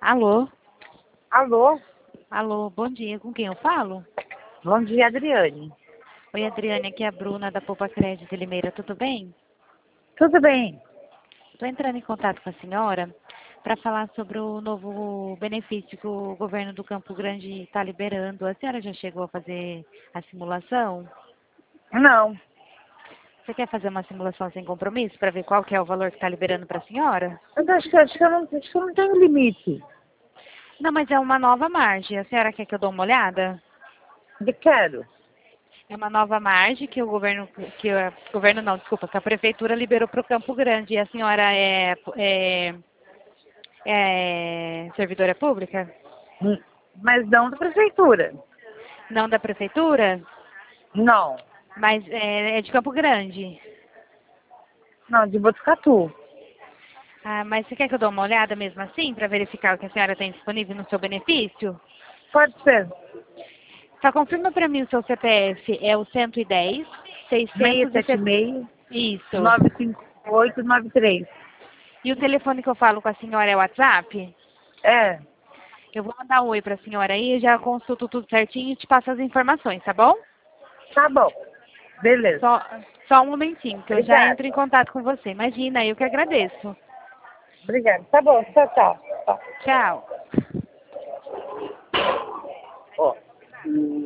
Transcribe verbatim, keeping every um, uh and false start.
Alô? Alô? Alô, bom dia. Com quem eu falo? Bom dia, Adriane. Oi, Adriane, aqui é a Bruna da Poupa Crédito de Limeira, tudo bem? Tudo bem? Estou entrando em contato com a senhora para falar sobre o novo benefício que o governo do Campo Grande está liberando. A senhora já chegou a fazer a simulação? Não. Você quer fazer uma simulação sem compromisso para ver qual que é o valor que está liberando para a senhora? Eu acho que, acho, que eu não, acho que eu não tenho limite. Não, mas é uma nova margem. A senhora quer que eu dê uma olhada? De quero. É uma nova margem que o governo, que o governo não, desculpa, que a prefeitura liberou para o Campo Grande. E a senhora é, é, é servidora pública? Hum, Mas não da prefeitura. Não da prefeitura? Não. Mas é, é de Campo Grande. Não, de Botucatu. Ah, mas você quer que eu dê uma olhada mesmo assim, para verificar o que a senhora tem disponível no seu benefício? Pode ser. Só confirma para mim o seu C P F. É o cento e dez, seis seiscentos e sete setenta. seis, Isso. nove cinco oito nove três. E o telefone que eu falo com a senhora é o WhatsApp? É, Eu vou mandar um oi para a senhora aí, já consulto tudo certinho e te passo as informações, tá bom? tá bom. Beleza. Só, só um momentinho, que eu já Obrigada. entro em contato com você. Imagina, eu que agradeço. Obrigada. Tá bom, tchau, tchau. Tchau. Tchau. Ó.